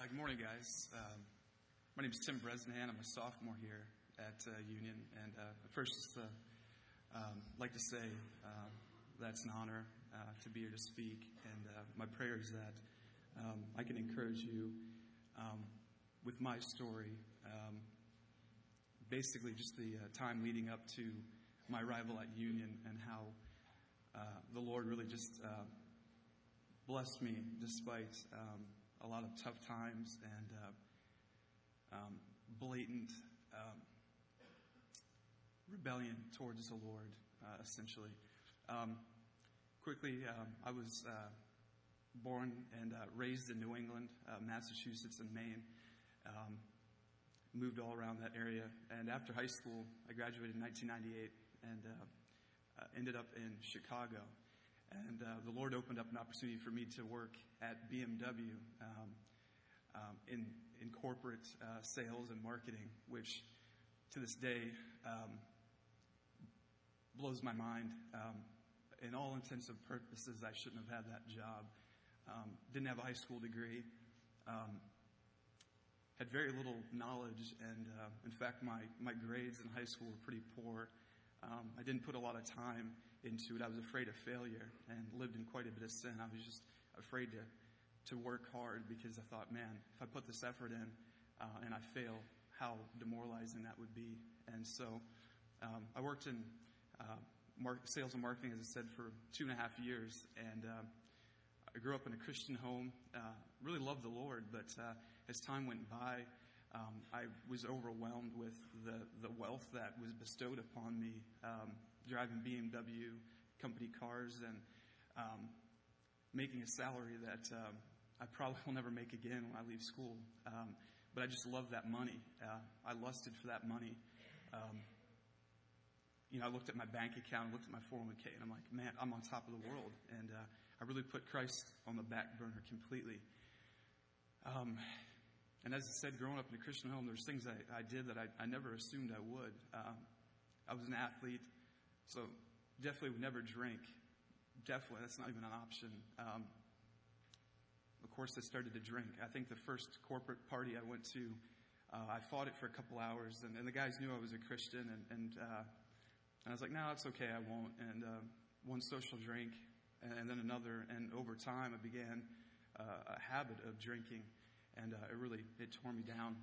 Good morning, guys. My name is Tim Bresnahan. I'm a sophomore here at Union. And first, I'd like to say that's an honor to be here to speak. And my prayer is that I can encourage you with my story. Basically, just the time leading up to my arrival at Union and how the Lord really just blessed me despite a lot of tough times and blatant rebellion towards the Lord, essentially. Quickly, I was born and raised in New England, Massachusetts, and Maine. Moved all around that area. And after high school, I graduated in 1998 and ended up in Chicago. And the Lord opened up an opportunity for me to work at BMW in corporate sales and marketing, which to this day blows my mind. In all intents and purposes, I shouldn't have had that job. Didn't have a high school degree. Had very little knowledge, and in fact, my grades in high school were pretty poor. I didn't put a lot of time into it. I was afraid of failure and lived in quite a bit of sin. I was just afraid to work hard because I thought, man, if I put this effort in and I fail, how demoralizing that would be. And so I worked in sales and marketing, as I said, for 2.5 years. And I grew up in a Christian home, really loved the Lord, but as time went by, I was overwhelmed with the wealth that was bestowed upon me, driving BMW company cars and making a salary that I probably will never make again when I leave school. But I just loved that money. I lusted for that money. I looked at my bank account, looked at my 401k, and I'm like, man, I'm on top of the world. And I really put Christ on the back burner completely. And as I said, growing up in a Christian home, there's things I did that I never assumed I would. I was an athlete, so definitely would never drink. Definitely, that's not even an option. Of course, I started to drink. I think the first corporate party I went to, I fought it for a couple hours, and the guys knew I was a Christian, and I was like, no, it's okay, I won't. And one social drink, and then another, and over time, I began a habit of drinking. And it tore me down.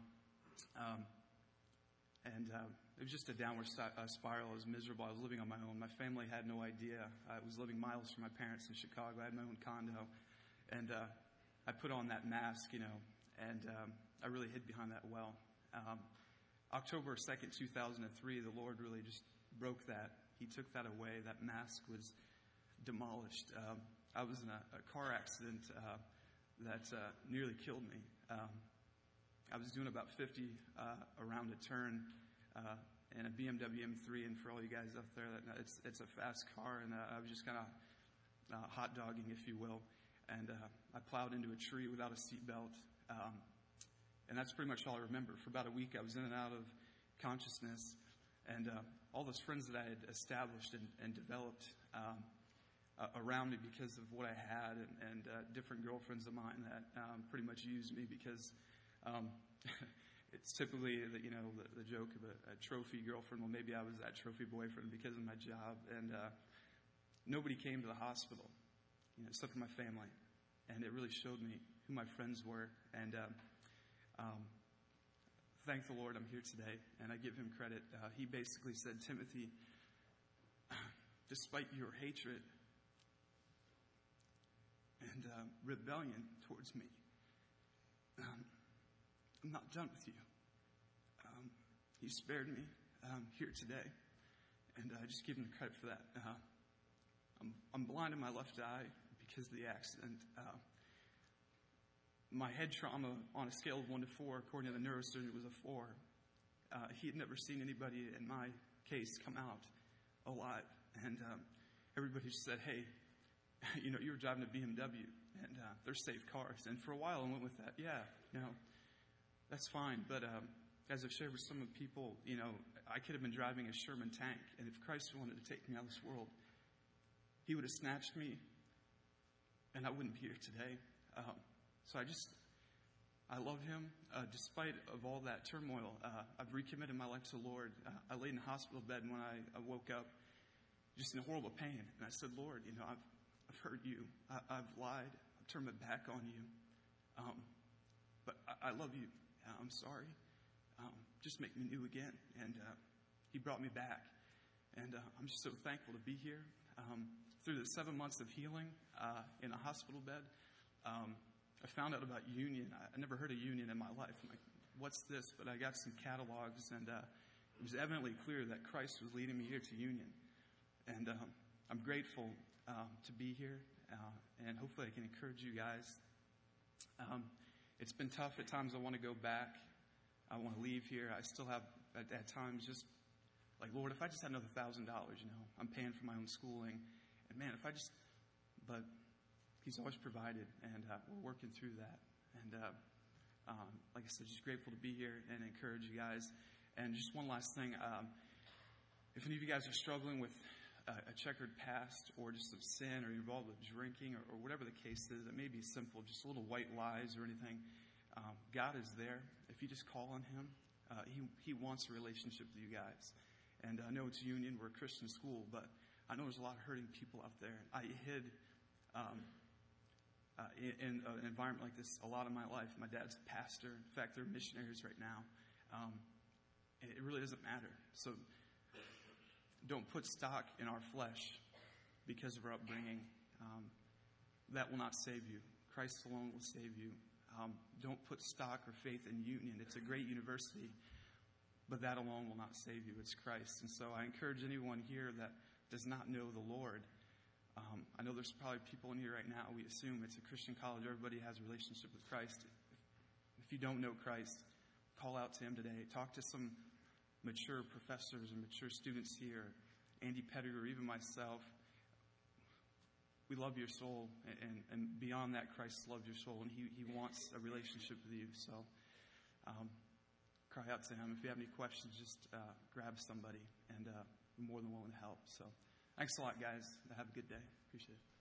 It was just a downward spiral. I was miserable. I was living on my own. My family had no idea. I was living miles from my parents in Chicago. I had my own condo. And I put on that mask, and I really hid behind that well. October 2nd, 2003, the Lord really just broke that. He took that away. That mask was demolished. I was in a car accident that nearly killed me. I was doing about 50 around a turn in a BMW M3, and for all you guys out there, it's a fast car, and I was just kind of hot dogging, if you will, and I plowed into a tree without a seatbelt, and that's pretty much all I remember. For about a week, I was in and out of consciousness, and all those friends that I had established and developed around me because of what I had, and different girlfriends of mine that pretty much used me because it's typically the joke of a trophy girlfriend. Well, maybe I was that trophy boyfriend because of my job, and nobody came to the hospital, except for my family, and it really showed me who my friends were. And thank the Lord I'm here today, and I give him credit. He basically said, Timothy, despite your hatred and rebellion towards me, I'm not done with you. He spared me here today, and I just give him credit for that. I'm blind in my left eye because of the accident. My head trauma on a scale of 1 to 4, according to the neurosurgeon, was a 4. He had never seen anybody in my case come out alive, and everybody just said, hey, you were driving a BMW, and they're safe cars. And for a while, I went with that. Yeah, that's fine. But as I've shared with some of the people, I could have been driving a Sherman tank, and if Christ wanted to take me out of this world, he would have snatched me, and I wouldn't be here today. So I love him. Despite of all that turmoil, I've recommitted my life to the Lord. I laid in a hospital bed when I woke up just in horrible pain. And I said, Lord, I've hurt you. I've lied. I've turned my back on you. But I love you. I'm sorry. Just make me new again. And he brought me back. And I'm just so thankful to be here. Through the 7 months of healing in a hospital bed, I found out about Union. I never heard of Union in my life. I'm like, what's this? But I got some catalogs, and it was evidently clear that Christ was leading me here to Union. And I'm grateful to be here, and hopefully I can encourage you guys. It's been tough at times. I want to go back. I want to leave here. I still have, at times, just like, Lord, if I just had another $1,000, I'm paying for my own schooling. And man, but he's always provided, and we're working through that. And like I said, just grateful to be here and encourage you guys. And just one last thing. If any of you guys are struggling with a checkered past or just some sin or involved with drinking or whatever the case is, it may be simple, just little white lies or anything. God is there. If you just call on him, he wants a relationship with you guys. And I know it's Union, we're a Christian school, but I know there's a lot of hurting people out there. I hid in an environment like this a lot of my life. My dad's a pastor. In fact, they're missionaries right now. It really doesn't matter. So don't put stock in our flesh because of our upbringing. That will not save you. Christ alone will save you. Don't put stock or faith in Union. It's a great university, but that alone will not save you. It's Christ. And so I encourage anyone here that does not know the Lord. I know there's probably people in here right now. We assume it's a Christian college. Everybody has a relationship with Christ. If you don't know Christ, call out to him today. Talk to some mature professors and mature students here, Andy Pettigrew, even myself. We love your soul, and beyond that, Christ loves your soul, and he wants a relationship with you. So cry out to him. If you have any questions, just grab somebody, and we're more than willing to help. So thanks a lot, guys. Have a good day. Appreciate it.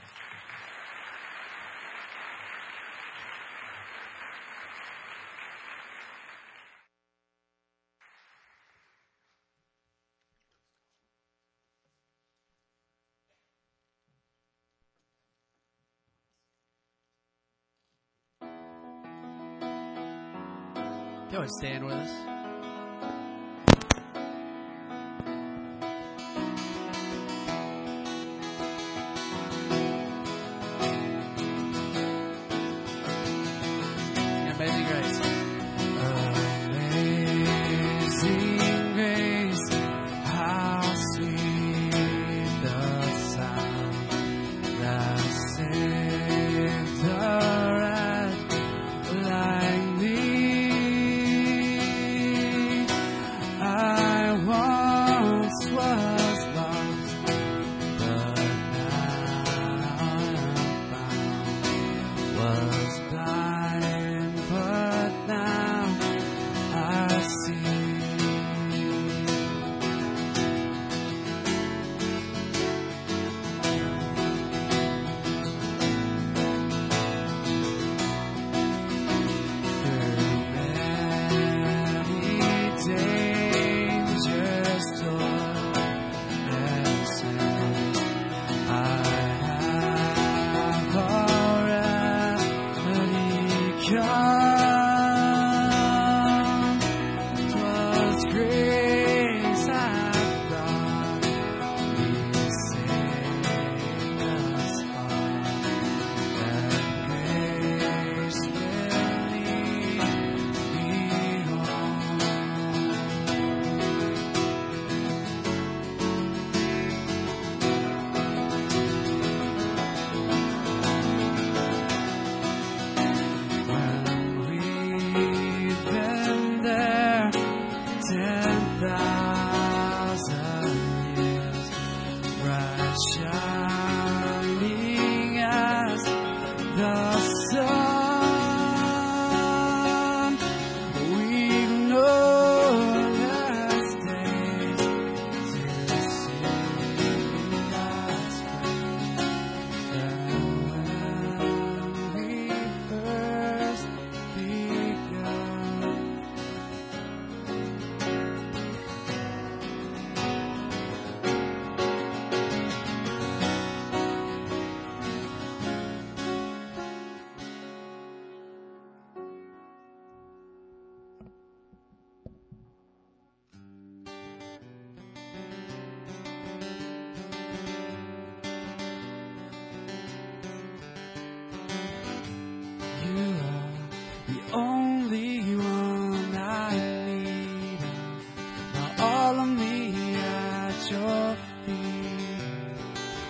Go and stand with us. Amazing Grace. Amazing Grace, how sweet the sound that saved a wretch like me. I once was lost, but now I'm found. Was blind, but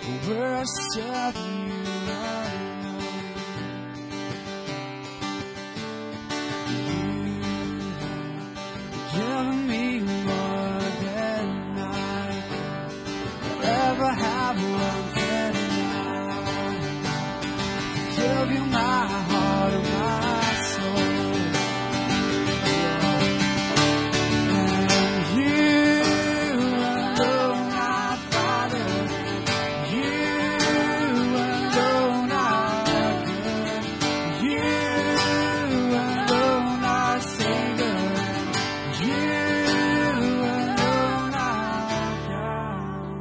worship you alone. You have given me more than I could ever have wanted. Give you my heart and my soul. And you alone, my Father. You alone are good. You alone are Savior. You alone are God.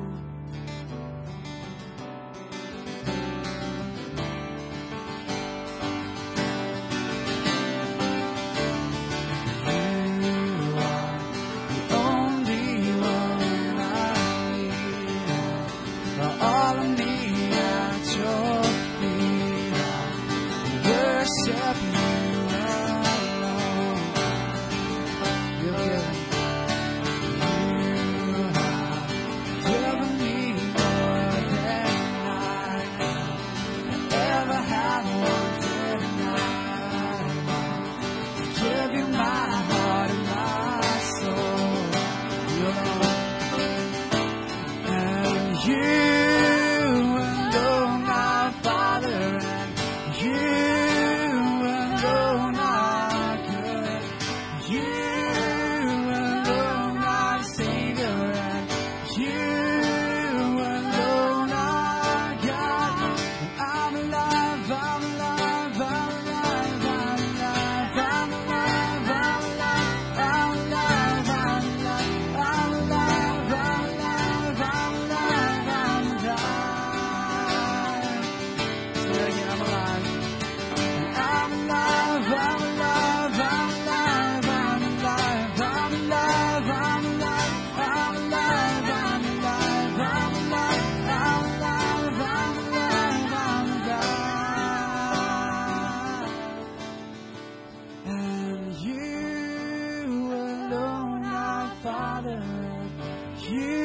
Give you my heart and my soul. And you alone, my Father, and you alone are good. You alone are Savior, and you alone are God. And I'm alive, I'm alive, I'm alive, I'm alive, I'm alive, I'm alive, I'm alive, I'm alive, I'm alive, I'm alive, I'm alive, I'm alive. Say that again, I'm alive. I'm alive, I'm alive, I'm alive, I'm alive, I'm alive, I'm alive, I'm alive, I'm alive, I'm alive, I'm alive, I'm alive. And you alone are Father, you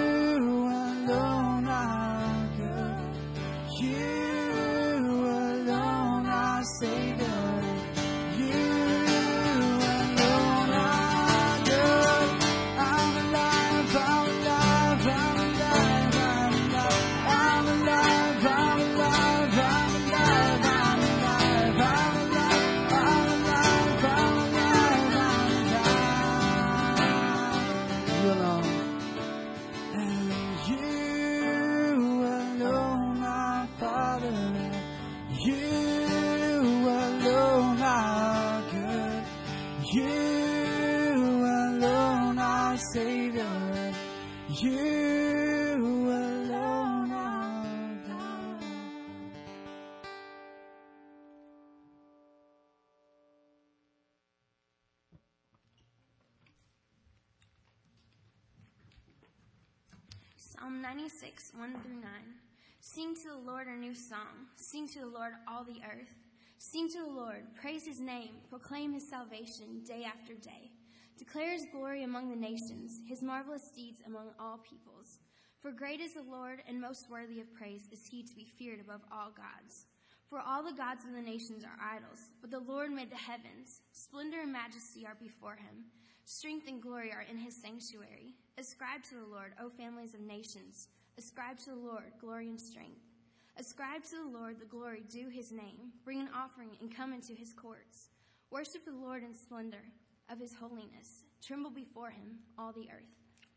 alone are good, you alone are Savior, you alone are good. I'm alive, I'm alive, I'm alive, I'm alive, I'm alive, I'm alive, I'm alive, I'm alive, I'm alive, I'm alive, I'm alive, I'm alive. You alone. And you alone are Father, you alone are good, you alone are Savior, you alone are God. Psalm 96, 1 through 9. Sing to the Lord a new song. Sing to the Lord all the earth. Sing to the Lord, praise his name, proclaim his salvation day after day. Declare his glory among the nations, his marvelous deeds among all peoples. For great is the Lord, and most worthy of praise is he to be feared above all gods. For all the gods of the nations are idols, but the Lord made the heavens. Splendor and majesty are before him. Strength and glory are in his sanctuary. Ascribe to the Lord, O families of nations. Ascribe to the Lord glory and strength. Ascribe to the Lord the glory due his name. Bring an offering and come into his courts. Worship the Lord in splendor of his holiness. Tremble before him, all the earth.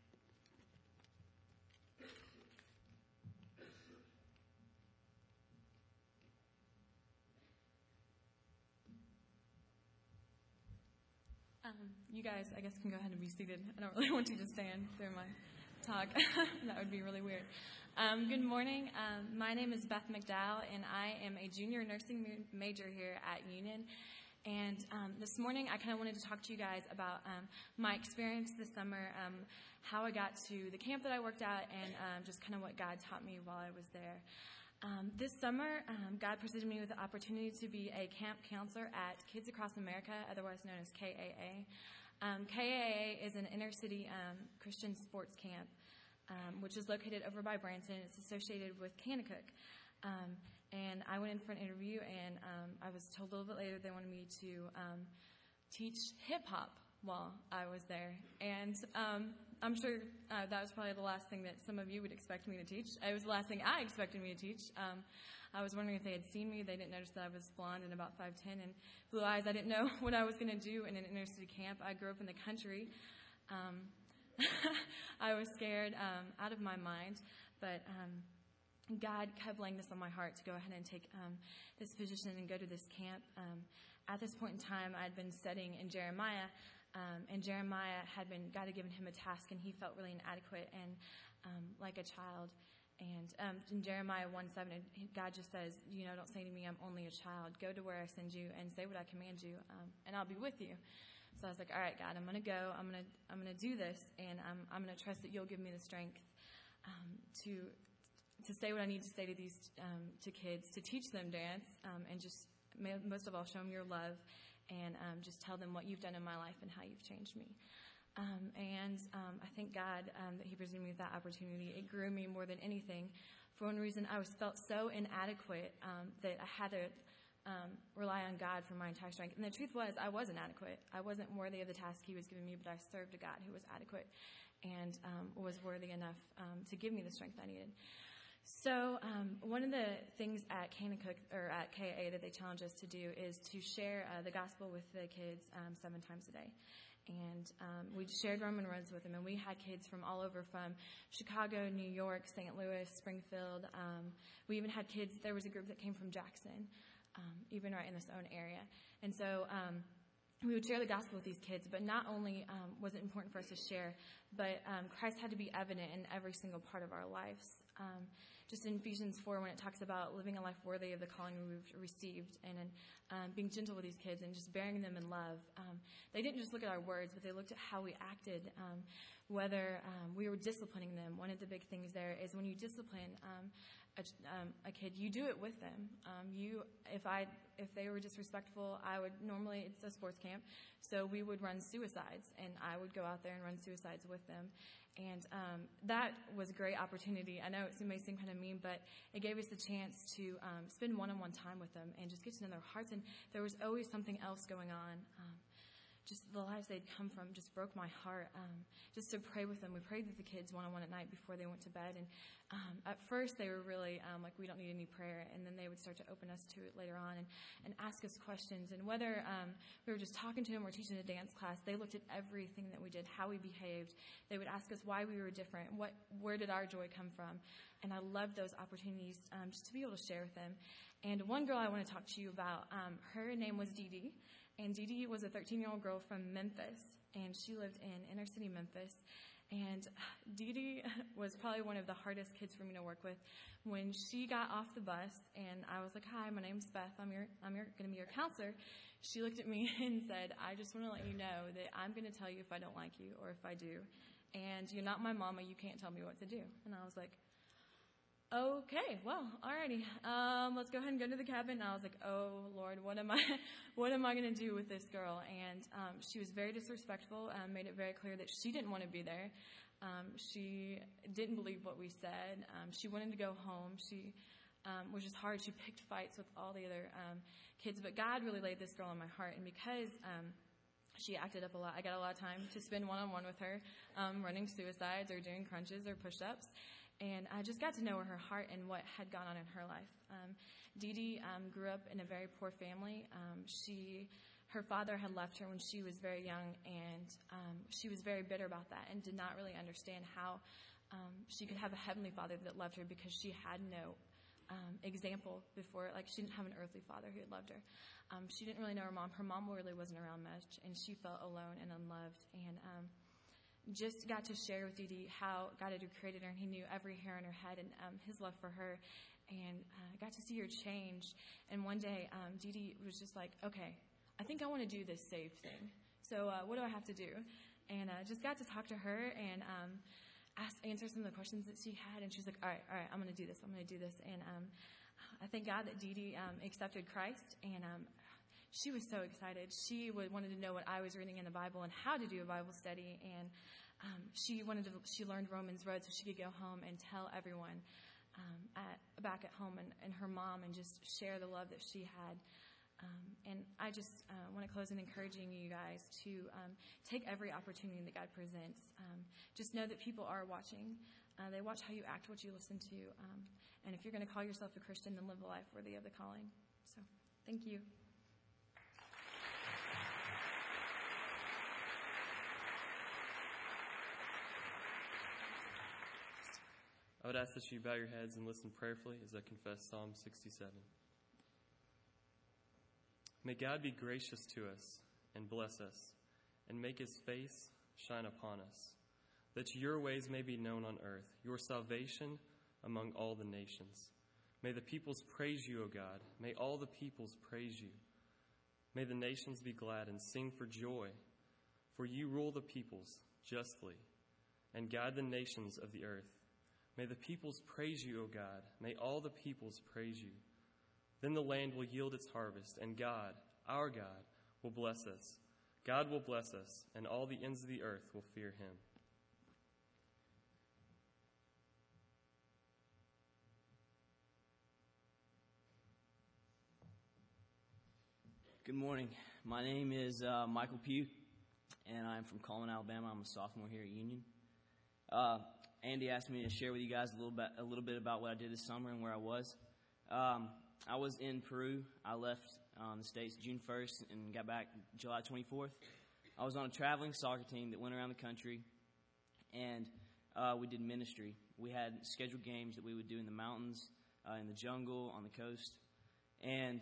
You guys, I guess, can go ahead and be seated. I don't really want you to stand through my talk. That would be really weird. Good morning. My name is Beth McDowell, and I am a junior nursing major here at Union. And this morning, I kind of wanted to talk to you guys about my experience this summer, how I got to the camp that I worked at, and just kind of what God taught me while I was there. This summer, God presented me with the opportunity to be a camp counselor at Kids Across America, otherwise known as KAA. KAA is an inner-city Christian sports camp. which is located over by Branson. It's associated with Kanakuk. And I went in for an interview, and I was told a little bit later they wanted me to teach hip-hop while I was there. And I'm sure that was probably the last thing that some of you would expect me to teach. It was the last thing I expected me to teach. I was wondering if they had seen me. They didn't notice that I was blonde and about 5'10" and blue eyes. I didn't know what I was going to do in an inner city camp. I grew up in the country. I was scared out of my mind, but God kept laying this on my heart to go ahead and take this position and go to this camp. At this point in time, I'd been studying in Jeremiah, and Jeremiah God had given him a task, and he felt really inadequate and like a child. And in Jeremiah 1:7, God just says, don't say to me, I'm only a child. Go to where I send you and say what I command you, and I'll be with you. So I was like, all right, God, I'm going to go. I'm going to do this, and I'm going to trust that you'll give me the strength to say what I need to say to these to kids, to teach them dance, and just most of all, show them your love, and just tell them what you've done in my life and how you've changed me. I thank God that he presented me with that opportunity. It grew me more than anything. For one reason, I felt so inadequate that I had to rely on God for my entire strength. And the truth was, I was inadequate. I wasn't worthy of the task he was giving me, but I served a God who was adequate and was worthy enough to give me the strength I needed. So one of the things at Kanakuk, or at KA, that they challenge us to do is to share the gospel with the kids 7 times a day. And we shared Roman roads with them, and we had kids from all over, from Chicago, New York, St. Louis, Springfield. We even had kids, there was a group that came from Jackson, even right in this own area. And so we would share the gospel with these kids, but not only was it important for us to share, but Christ had to be evident in every single part of our lives. Just in Ephesians 4, when it talks about living a life worthy of the calling we've received, and being gentle with these kids and just bearing them in love. They didn't just look at our words, but they looked at how we acted, whether we were disciplining them. One of the big things there is when you discipline a kid, you do it with them. If they were disrespectful, it's a sports camp, so we would run suicides, and I would go out there and run suicides with them. And that was a great opportunity. I know it may seem kind of mean, but it gave us a chance to spend one-on-one time with them and just get to know their hearts. And there was always something else going on. Just the lives they'd come from just broke my heart. Just to pray with them. We prayed with the kids one-on-one at night before they went to bed. And at first they were really like, we don't need any prayer. And then they would start to open us to it later on and ask us questions. And whether we were just talking to them or teaching a dance class, they looked at everything that we did, how we behaved. They would ask us why we were different, where did our joy come from. And I loved those opportunities just to be able to share with them. And one girl I want to talk to you about, her name was Dee Dee. And Dee Dee was a 13-year-old girl from Memphis, and she lived in inner city Memphis. And Dee Dee was probably one of the hardest kids for me to work with. When she got off the bus, and I was like, "Hi, my name's Beth. I'm going to be your counselor." She looked at me and said, "I just want to let you know that I'm going to tell you if I don't like you or if I do. And you're not my mama. You can't tell me what to do." And I was like, okay, well, alrighty. Let's go ahead and go to the cabin. And I was like, oh Lord, what am I going to do with this girl? And she was very disrespectful. Made it very clear that she didn't want to be there. She didn't believe what we said. She wanted to go home. She was just hard. She picked fights with all the other kids. But God really laid this girl on my heart, and because she acted up a lot, I got a lot of time to spend one-on-one with her, running suicides or doing crunches or push-ups. And I just got to know her heart and what had gone on in her life. Dee Dee grew up in a very poor family. Her father had left her when she was very young, and she was very bitter about that and did not really understand how she could have a heavenly father that loved her, because she had no example before. Like, she didn't have an earthly father who had loved her. She didn't really know her mom. Her mom really wasn't around much, and she felt alone and unloved. And just got to share with Dee Dee how God had created her, and he knew every hair on her head, and his love for her, and got to see her change. And one day, Dee Dee was just like, okay, I think I want to do this save thing. So what do I have to do? And just got to talk to her and answer some of the questions that she had. And she was like, all right, I'm going to do this. And I thank God that Dee Dee accepted Christ, and she was so excited. She wanted to know what I was reading in the Bible and how to do a Bible study. And She learned Romans Road so she could go home and tell everyone back at home and her mom and just share the love that she had. And I just want to close in encouraging you guys to take every opportunity that God presents. Just know that people are watching. They watch how you act, what you listen to. And if you're going to call yourself a Christian, then live a life worthy of the calling. So, thank you. I would ask that you bow your heads and listen prayerfully as I confess Psalm 67. May God be gracious to us and bless us, and make his face shine upon us, that your ways may be known on earth, your salvation among all the nations. May the peoples praise you, O God. May all the peoples praise you. May the nations be glad and sing for joy, for you rule the peoples justly and guide the nations of the earth. May the peoples praise you, O God. May all the peoples praise you. Then the land will yield its harvest, and God, our God, will bless us. God will bless us, and all the ends of the earth will fear him. Good morning. My name is Michael Pugh, and I'm from Coleman, Alabama. I'm a sophomore here at Union. Andy asked me to share with you guys a little bit about what I did this summer and where I was. I was in Peru. I left the States June 1st and got back July 24th. I was on a traveling soccer team that went around the country, and we did ministry. We had scheduled games that we would do in the mountains, in the jungle, on the coast. And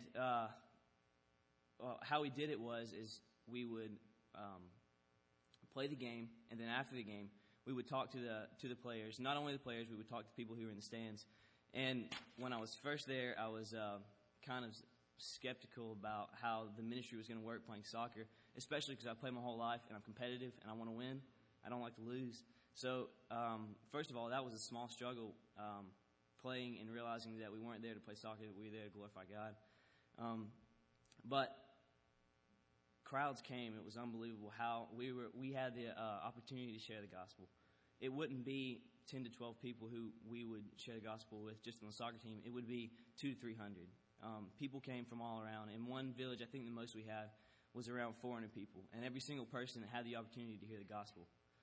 how we did it is we would play the game, and then after the game, we would talk to the players. Not only the players, we would talk to people who were in the stands. And when I was first there, I was kind of skeptical about how the ministry was going to work playing soccer, especially because I played my whole life and I'm competitive and I want to win. I don't like to lose. So first of all, that was a small struggle, playing and realizing that we weren't there to play soccer, that we were there to glorify God. But crowds came. It was unbelievable how we had the opportunity to share the gospel. It wouldn't be 10 to 12 people who we would share the gospel with just on the soccer team. It would be 200 to 300. People came from all around. In one village, I think the most we had was around 400 people, and every single person had the opportunity to hear the gospel.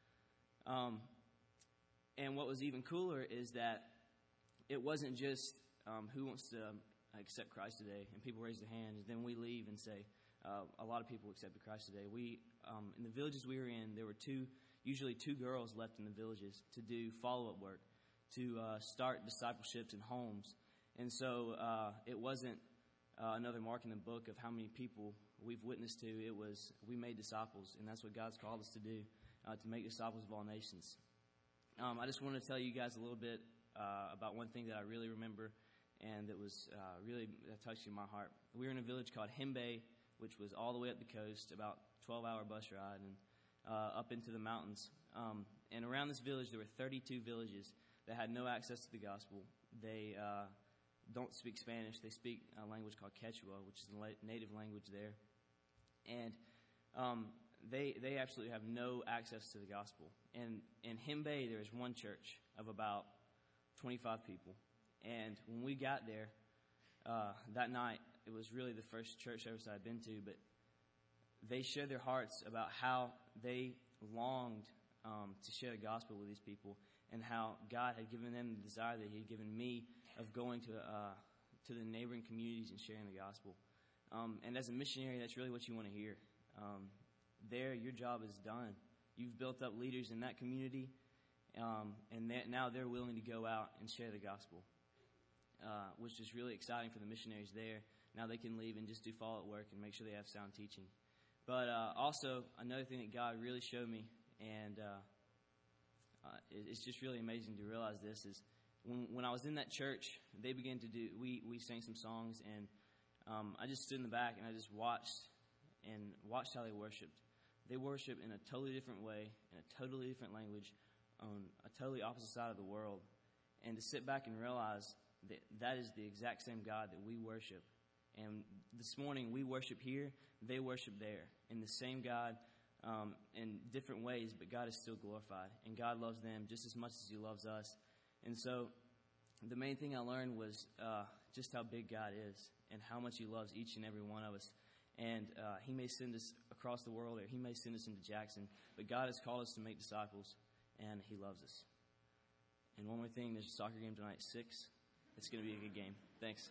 And what was even cooler is that it wasn't just who wants to accept Christ today, and people raise their hands, then we leave and say, a lot of people accepted Christ today. We, in the villages we were in, there were usually two girls left in the villages to do follow-up work, to start discipleships in homes. And so it wasn't another mark in the book of how many people we've witnessed to. It was we made disciples, and that's what God's called us to do, to make disciples of all nations. I just wanted to tell you guys a little bit about one thing that I really remember, and that was really touched my heart. We were in a village called Hembe, which was all the way up the coast, about 12-hour bus ride, and up into the mountains. And around this village, there were 32 villages that had no access to the gospel. They don't speak Spanish. They speak a language called Quechua, which is the native language there. And they absolutely have no access to the gospel. And in Hembe, there is one church of about 25 people. And when we got there that night, it was really the first church service I'd been to, but they shared their hearts about how they longed to share the gospel with these people, and how God had given them the desire that he had given me of going to the neighboring communities and sharing the gospel. And as a missionary, that's really what you want to hear. There, your job is done. You've built up leaders in that community, and now they're willing to go out and share the gospel, which is really exciting for the missionaries there. Now they can leave and just do follow-up work and make sure they have sound teaching. But also, another thing that God really showed me, and it's just really amazing to realize this, is when I was in that church, they began to do, we sang some songs, and I just stood in the back and I just watched how they worshiped. They worship in a totally different way, in a totally different language, on a totally opposite side of the world. And to sit back and realize that is the exact same God that we worship. And this morning, we worship here, they worship there. And the same God in different ways, but God is still glorified, and God loves them just as much as He loves us. And so the main thing I learned was just how big God is and how much He loves each and every one of us. And He may send us across the world, or He may send us into Jackson, but God has called us to make disciples, and He loves us. And one more thing, there's a soccer game tonight at 6. It's going to be a good game. Thanks.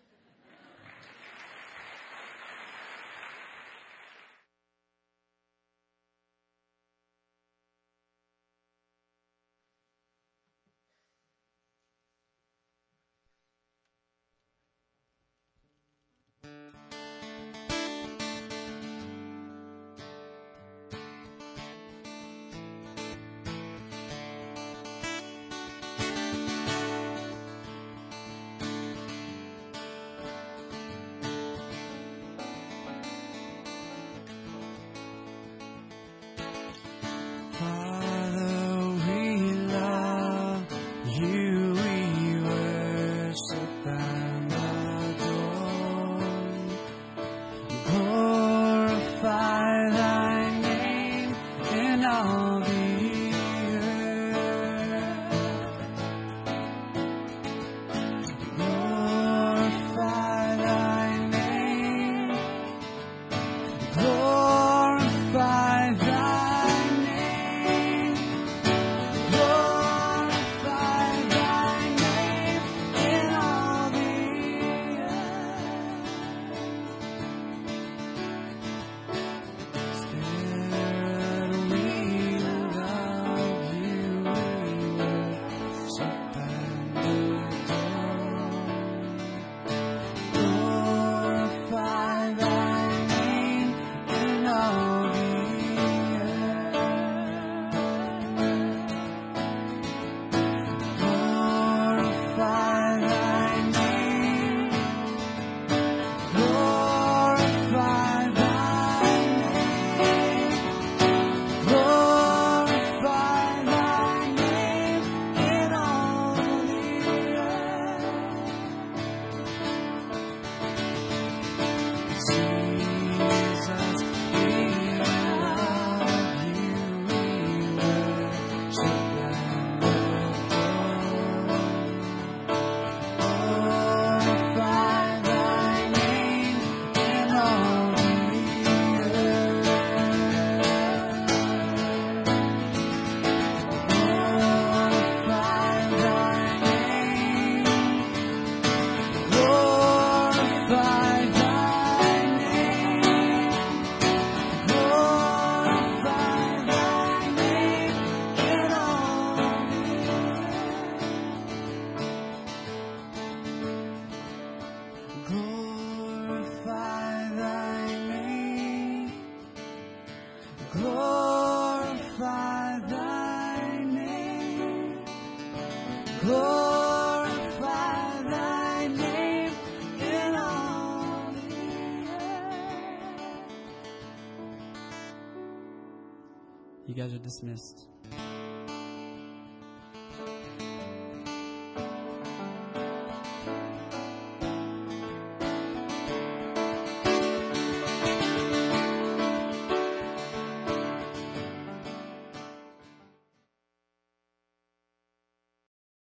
Glorify thy name in all the earth. You guys are dismissed.